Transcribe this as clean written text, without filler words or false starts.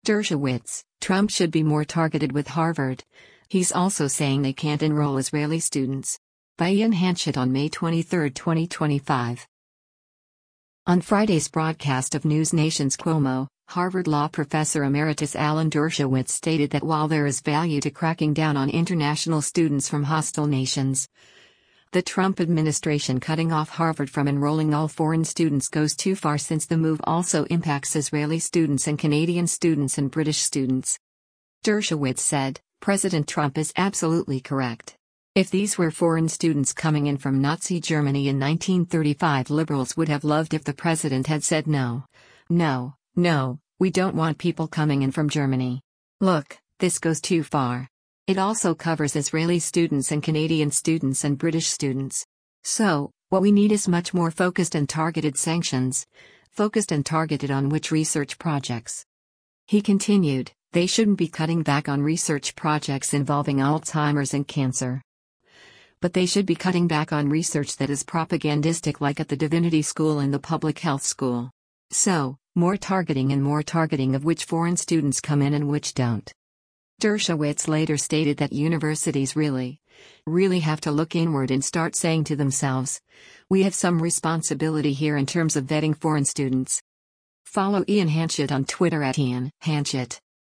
Dershowitz, Trump should be more targeted with Harvard. He's also saying they can't enroll Israeli students. By Ian Hanchett on May 23, 2025. On Friday's broadcast of News Nation's Cuomo, Harvard Law professor emeritus Alan Dershowitz stated that while there is value to cracking down on international students from hostile nations, the Trump administration cutting off Harvard from enrolling all foreign students goes too far, since the move also impacts Israeli students and Canadian students and British students. Dershowitz said, "President Trump is absolutely correct. If these were foreign students coming in from Nazi Germany in 1935, liberals would have loved if the president had said no. No, we don't want people coming in from Germany. Look, this goes too far. It also covers Israeli students and Canadian students and British students. So, what we need is much more focused and targeted sanctions. Focused and targeted on which research projects?" He continued, "They shouldn't be cutting back on research projects involving Alzheimer's and cancer. But they should be cutting back on research that is propagandistic, like at the Divinity School and the Public Health School. So, more targeting of which foreign students come in and which don't." Dershowitz later stated that universities really have to look inward and start saying to themselves, "We have some responsibility here in terms of vetting foreign students." Follow Ian Hanchett on Twitter at Ian Hanchett.